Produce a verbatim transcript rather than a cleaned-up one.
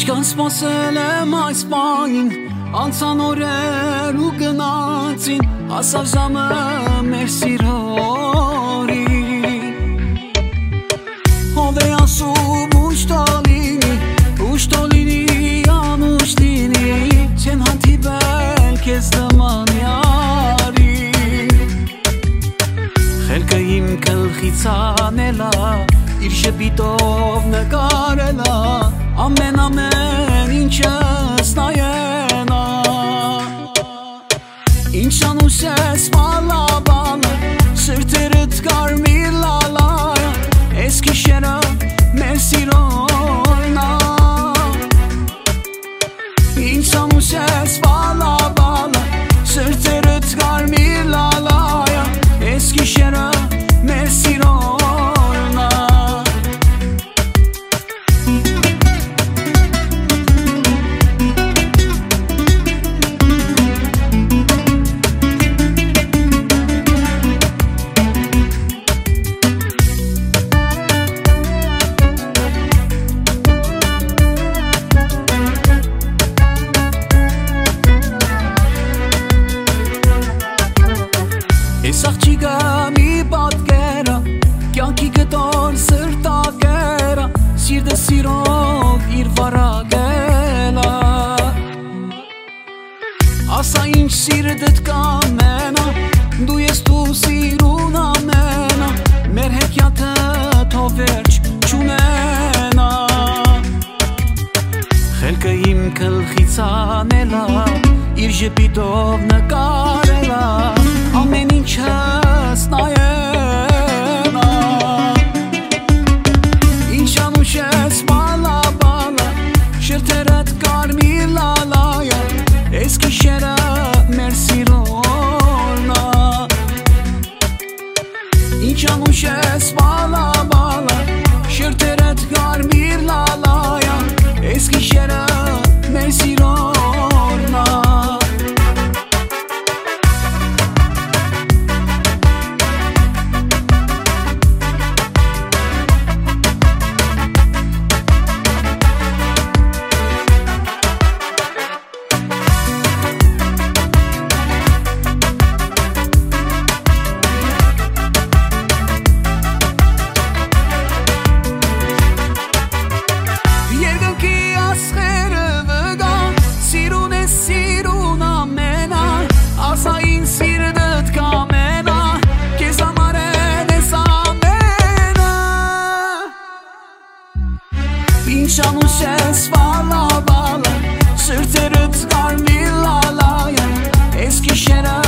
Ինչքան սպասել եմ այս պահին, անցան օրեր ու գնացին, հասավ ժամը մեր սիրո օրին։ Ով է ասում ուշ տո լինի, ուշ տո լինի, անուշ լինի, չեմ հանդիպել քեզ նման յարի։ Խելքը իմ գլխից անելա, իր ժպիտով նկարելա, ամեն ամեն ինչս նայենա։ Ինչ անուշ ես բալա բալա, սրտերդ կարմիր լալայա, ես գիշերը մեր սիրոն ա։ Ինչ անուշ ես բալա բալա, սրտերդ կարմիր լալայա, ես գիշերը մեր սիրոն ա։ Ես աղջիկը մի պատկերա, կյանքի գտոր սրտակերա, սիրտը սիրով իր վարագելա։ Ասա ինչ սիրտդ կամենա, դու ես դու սիրուն ամենա, մեր հեքիաթը թող վերջ չունենա։ Խելքը իմ գլխից անելա, իր ժպիտով նկարելա, ամեն ինչս նայենա։ Ինչ անուշ ես բալա բալա, շրթերդ կարմիր լալայա, ես գիշերը մեր սիրոն ա։ Ինչ անուշ ես բալա բալա, շրթերդ կարմիր լալայա, ես գիշերը մեր սիրոն ա։ Ինչ անուշ ես բալա բալա, սրտերդ կարմիր լալայա, ես գիշերը